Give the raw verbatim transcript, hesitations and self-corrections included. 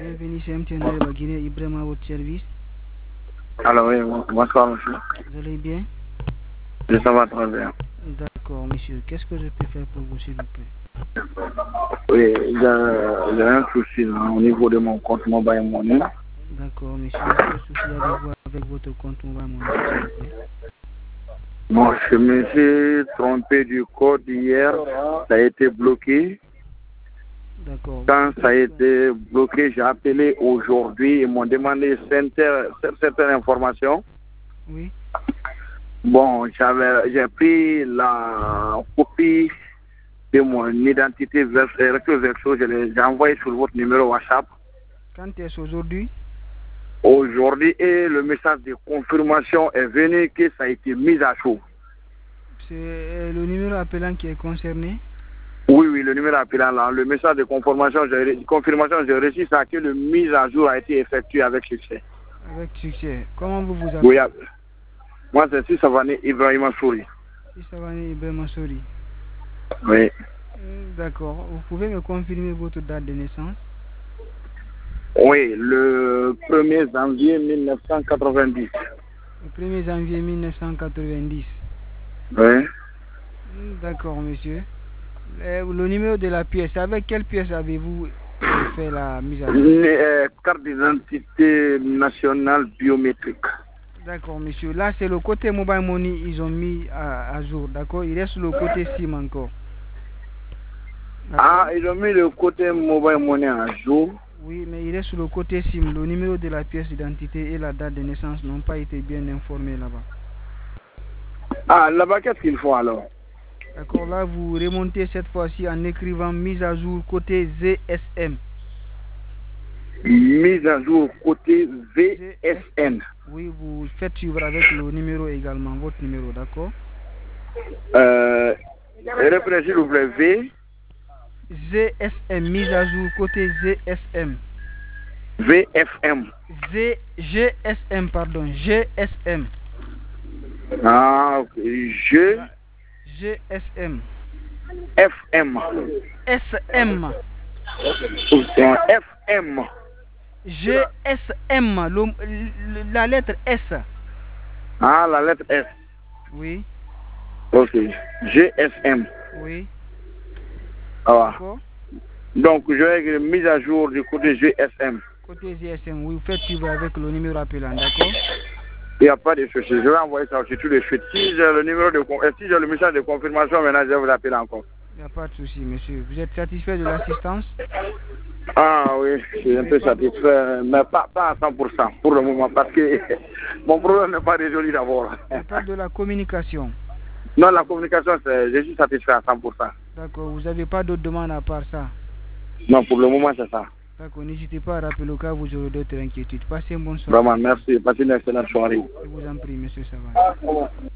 Bienvenue chez M T N de la Guinée, Ibrahim à votre service. Alors oui, bonsoir monsieur. Vous allez bien? Je ça va très bien. D'accord monsieur, qu'est-ce que je peux faire pour vous s'il vous plaît? Oui, j'ai j'ai un souci là, au niveau de mon compte Mobile Money. D'accord monsieur, quel souci avez-vous avec votre compte Mobile Money s'il vous plaît? Bon, je me suis trompé du code hier, ça a été bloqué. D'accord. Quand ça a été bloqué, j'ai appelé aujourd'hui, ils m'ont demandé certaines, certaines informations. Oui. Bon, j'avais j'ai pris la copie de mon identité recto verso, je l'ai envoyé sur votre numéro WhatsApp. Quand est-ce aujourd'hui? Aujourd'hui, et le message de confirmation est venu que ça a été mis à jour. C'est le numéro appelant qui est concerné? Oui, oui, le numéro appelant là, le message de confirmation, j'ai confirmation, j'ai reçu ça que le mise à jour a été effectué avec succès. Avec succès. Comment vous vous appelez? Oui, moi c'est Sissavani Ibrahima Souri. Sissavani Ibrahima Souri. Oui. D'accord. Vous pouvez me confirmer votre date de naissance? Oui, le premier janvier mille neuf cent quatre-vingt-dix. Le premier janvier mille neuf cent quatre-vingt-dix. Oui. D'accord, monsieur. Le numéro de la pièce, avec quelle pièce avez-vous fait la mise à jour? Une carte d'identité nationale biométrique. D'accord, monsieur. Là, c'est le côté Mobile Money, ils ont mis à, à jour. D'accord. Il reste le côté SIM encore. Ah, ils ont mis le côté Mobile Money à jour. Oui, mais il reste sur le côté SIM. Le numéro de la pièce d'identité et la date de naissance n'ont pas été bien informés là-bas. Ah, là-bas, qu'est-ce qu'il faut alors? D'accord, là, vous remontez cette fois-ci en écrivant mise à jour côté Z S M. Mise à jour côté V S N. Oui, vous faites suivre avec le numéro également, votre numéro, d'accord? Euh, reprenez s'il vous plaît, V. Z S M, mise à jour côté Z S M. V F M. Z, G S M, pardon, G S M. Ah, ok. G. G S M. F M. S M. F M. G S M, le, le, la lettre S. Ah, la lettre S. Oui. Ok. G S M. Oui. Ah. Donc, je vais mise à jour du côté G S M. Côté G S M, oui, vous faites suivre avec le numéro appelant, d'accord? Il n'y a pas de souci. Je vais envoyer ça aussi tout de suite. Si j'ai le numéro de si j'ai le message de confirmation, maintenant je vais vous appeler encore. Il n'y a pas de souci, monsieur. Vous êtes satisfait de l'assistance? Ah oui, je suis un peu satisfait, mais pas, pas à cent pour cent pour le moment, parce que mon problème n'est pas résolu d'abord. Je parle de la communication. Non, la communication, je suis satisfait à cent pour cent. D'accord, vous n'avez pas d'autres demandes à part ça? Non, pour le moment, c'est ça. D'accord, n'hésitez pas à rappeler au cas où vous aurez d'autres inquiétudes. Passez une bonne soirée. Vraiment, merci. Passez une excellente soirée. Je vous en prie, monsieur Savane.